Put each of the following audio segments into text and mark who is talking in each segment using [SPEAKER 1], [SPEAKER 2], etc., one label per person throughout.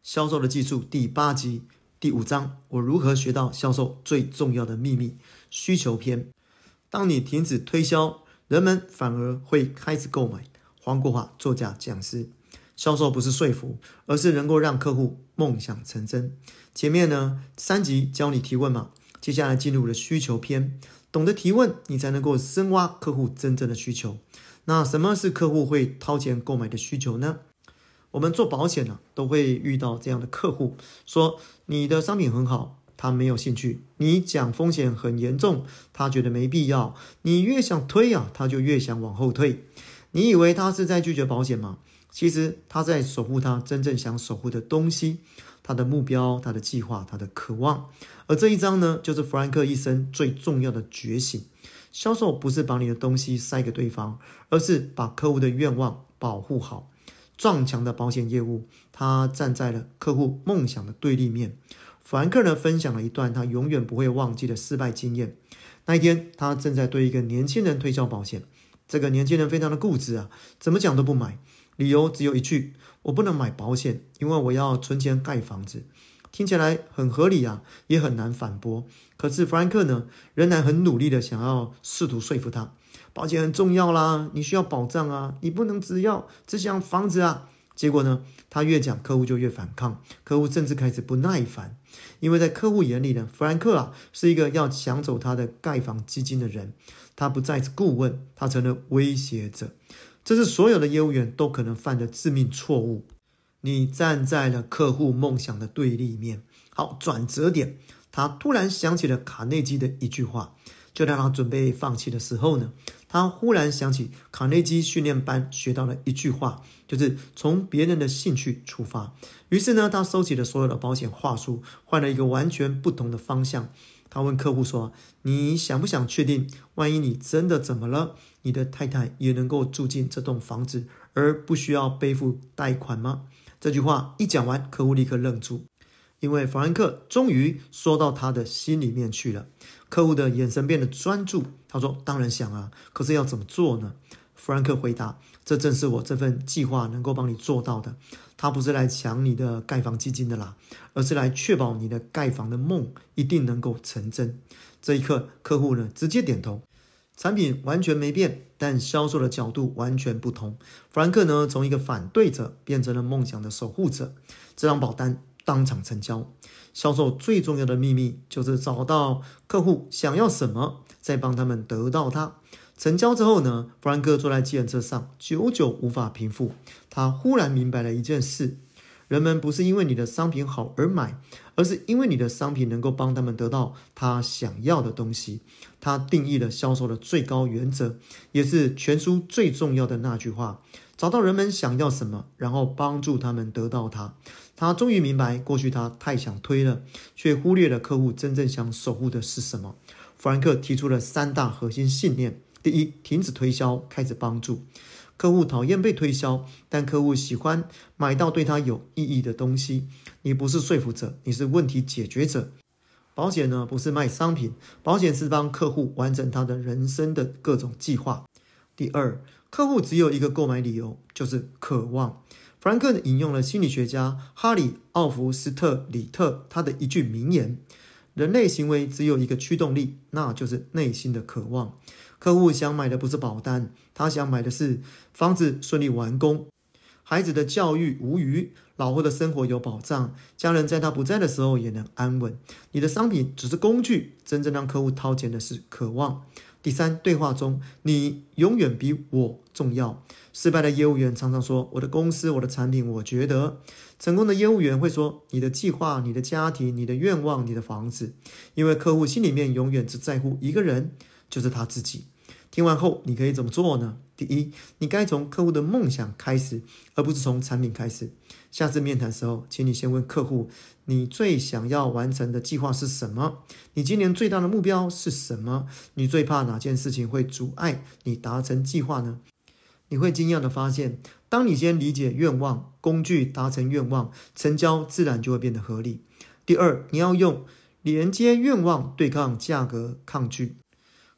[SPEAKER 1] 销售的技术第8集第5章，我如何学到销售最重要的秘密，需求篇。当你停止推销，人们反而会开始购买。黄国华作家讲师。销售不是说服，而是能够让客户梦想成真。前面呢3集教你提问嘛，接下来进入了需求篇。懂得提问，你才能够深挖客户真正的需求。那什么是客户会掏钱购买的需求呢？我们做保险都会遇到这样的客户，说你的商品很好，他没有兴趣；你讲风险很严重，他觉得没必要。你越想推他就越想往后退。你以为他是在拒绝保险吗？其实他在守护他真正想守护的东西，他的目标，他的计划，他的渴望。而这一章呢，就是弗兰克一生最重要的觉醒。销售不是把你的东西塞给对方，而是把客户的愿望保护好。撞墙的保险业务，他站在了客户梦想的对立面。弗兰克呢分享了一段他永远不会忘记的失败经验。那一天，他正在对一个年轻人推销保险。这个年轻人非常的固执怎么讲都不买，理由只有一句：我不能买保险，因为我要存钱盖房子。听起来很合理也很难反驳。可是弗兰克呢，仍然很努力的想要试图说服他，保险很重要啦，你需要保障你不能只想房子结果呢，他越讲，客户就越反抗，客户甚至开始不耐烦，因为在客户眼里呢，弗兰克是一个要抢走他的盖房基金的人，他不再是顾问，他成了威胁者。这是所有的业务员都可能犯的致命错误。你站在了客户梦想的对立面。好，转折点，他突然想起了卡内基的一句话。就在他准备放弃的时候呢，他忽然想起卡内基训练班学到了一句话，就是从别人的兴趣出发。于是呢，他收起了所有的保险话术，换了一个完全不同的方向。他问客户说，你想不想确定，万一你真的怎么了，你的太太也能够住进这栋房子，而不需要背负贷款吗？这句话一讲完，客户立刻愣住，因为弗兰克终于说到他的心里面去了。客户的眼神变得专注，他说，当然想可是要怎么做呢？弗兰克回答，这正是我这份计划能够帮你做到的。他不是来抢你的盖房基金的啦，而是来确保你的盖房的梦一定能够成真。这一刻，客户呢直接点头。产品完全没变，但销售的角度完全不同。弗兰克呢，从一个反对者变成了梦想的守护者。这张保单当场成交。销售最重要的秘密就是找到客户想要什么，再帮他们得到它。成交之后呢，弗兰克坐在计程车上，久久无法平复。他忽然明白了一件事：人们不是因为你的商品好而买，而是因为你的商品能够帮他们得到他想要的东西。他定义了销售的最高原则，也是全书最重要的那句话：找到人们想要什么，然后帮助他们得到它。他终于明白，过去他太想推了，却忽略了客户真正想守护的是什么。弗兰克提出了3大核心信念：第一，停止推销，开始帮助。客户讨厌被推销，但客户喜欢买到对他有意义的东西。你不是说服者，你是问题解决者。保险呢，不是卖商品，保险是帮客户完成他的人生的各种计划。第二，客户只有一个购买理由，就是渴望。弗兰克引用了心理学家哈里·奥弗斯特里特他的一句名言：人类行为只有一个驱动力，那就是内心的渴望。客户想买的不是保单，他想买的是房子顺利完工，孩子的教育无虞，老后的生活有保障，家人在他不在的时候也能安稳。你的商品只是工具，真正让客户掏钱的是渴望。第三，对话中你永远比我重要。失败的业务员常常说，我的公司，我的产品，我觉得。成功的业务员会说，你的计划，你的家庭，你的愿望，你的房子。因为客户心里面永远只在乎一个人，就是他自己。听完后你可以怎么做呢？第一，你该从客户的梦想开始，而不是从产品开始。下次面谈的时候，请你先问客户，你最想要完成的计划是什么？你今年最大的目标是什么？你最怕哪件事情会阻碍你达成计划呢？你会惊讶地发现，当你先理解愿望，工具达成愿望，成交自然就会变得合理。第二，你要用连接愿望对抗价格抗拒。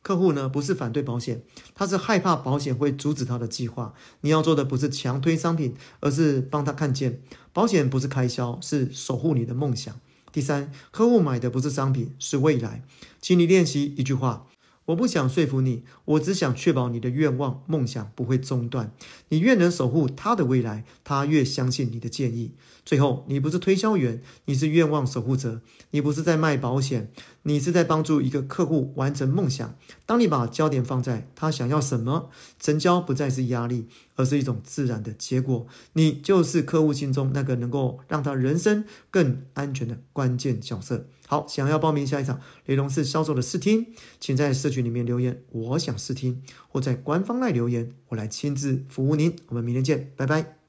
[SPEAKER 1] 客户呢不是反对保险，他是害怕保险会阻止他的计划。你要做的不是强推商品，而是帮他看见保险不是开销，是守护你的梦想。第三，客户买的不是商品，是未来。请你练习一句话：我不想说服你，我只想确保你的愿望、梦想不会中断。你越能守护他的未来，他越相信你的建议。最后，你不是推销员，你是愿望守护者。你不是在卖保险，你是在帮助一个客户完成梦想。当你把焦点放在他想要什么，成交不再是压力，而是一种自然的结果。你就是客户心中那个能够让他人生更安全的关键角色。好，想要报名下一场雷龙式销售的试听，请在社群里面留言我想试听，或在官方LINE留言，我来亲自服务您。我们明天见，拜拜。